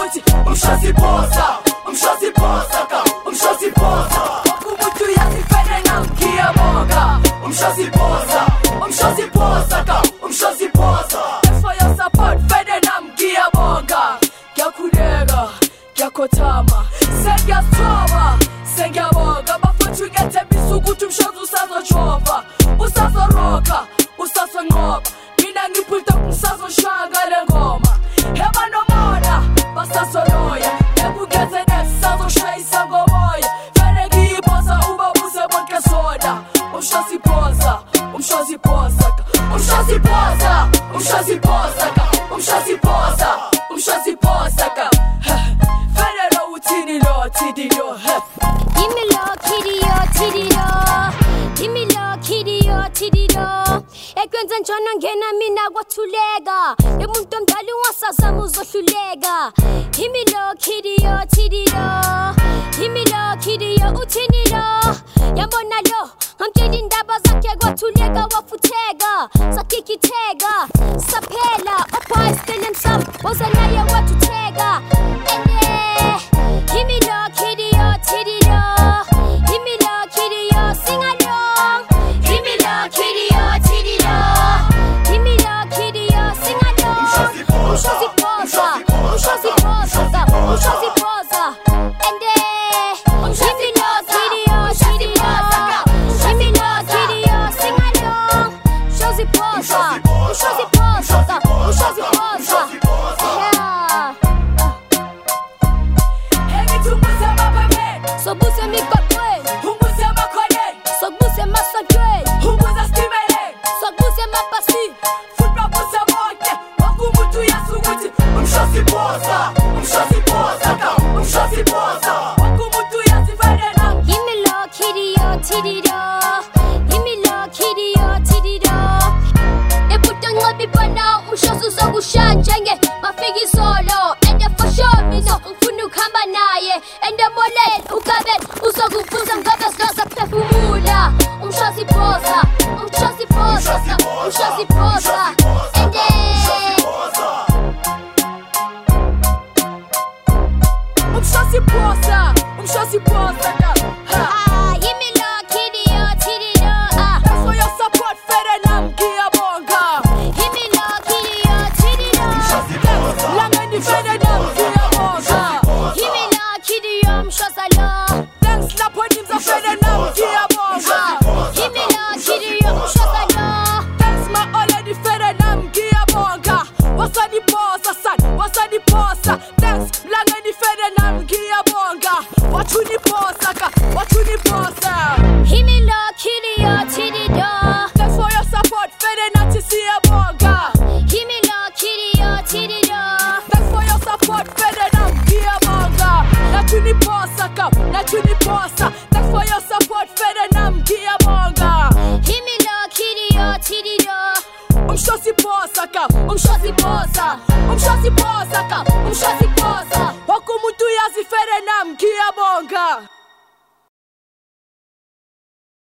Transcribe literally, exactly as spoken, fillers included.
ukuthi umshosi phosa umshosi phosa ka umshosi phosa okumuntu yasifene namgiyabonga umshosi phosa umshosi phosa ka umshosi phosa for your support fene namgiyabonga ngiyakhuleka ngiyakhothama sengiyasithoba sengiyabonga bafuthu ngethembisa ukuthi umshosi usazojova usazoroka usazonqoba mina ngiphulta usazoshaka le ngoma heba nomona basazoloya ebugeze nesazoshayisa ngomoya vele ngiyiphosa uba buse bonke soda umshosi phosa umshosi phosa umshosi phosa umshosi phosa umshosi phosa umshosi phosa ka vele lo uthini lo thidi lo give me lo kitty yo tidi lo give me lo kitty yo tidi lo ekwenze njona ngena mina kwathuleka emuntu omdala ungasazama uzohluleka give me lo kitty yo tidi lo give me lo kitty yo uthini lo yabona lo ngamtshela indaba zakhe kwathuleka wafutheka sakikitheka saphela opha still sam woza naye wathutheka ene give me lo kitty yo tidi lo give me lo kitty yo sing along give me lo kitty yo tidi lo give me lo kitty yo sing along umshosi phosa umshosi phosa umshosi phosa ene umshosi lo kitty yo tidi lo give me lo kitty yo sing along umshosi phosa umshosi phosa umshosi phosa Sobuse mikotwe, umbuze makhone sobuse masotwe, umbuze stimele sobuse mapasi, futba buze bonke okumuntu yasukuthi umshosi phosa umshosi phosa ka umshosi phosa okumuntu yasifene nam give me lo kitty yo tidi do, give me lo kitty yo tidi do. Ebuta ngobi bana umshosi uzokushanja nge mafiki solo, and for sure mina ufuna ukuhamba naye, and mole ukabe uzokufuza ngabe silosa phefumula umshosi phosa umshosi phosa umshosi phosa and umshosi phosa umshosi phosa ka ah give me lo kitty yo tidi do ah that's for your support fere namgiyabonga give me lo kitty yo tidi do langani fere namgiyabonga give me lo kitty yo umshosa lo thanks lapho nimza fere namgiyabonga give me lo kitty yo umshosa lo thanks my already fere namgiyabonga wasani phosa san wasani phosa thanks langani fere namgiyabonga wathuni phosa ka wathuni phosa give me lo kitty yo tidi do thanks for your support fere nathi siyabonga give me lo kitty yo tidi do thanks for your support fere namgiyabonga nathuni phosa ka nathuni phosa thanks for your support fere namgiyabonga give me lo kitty yo tidi do umshosi phosa ka umshosi phosa umshosi phosa ka umshosi phosa wokumuntu yazifere namgiyabonga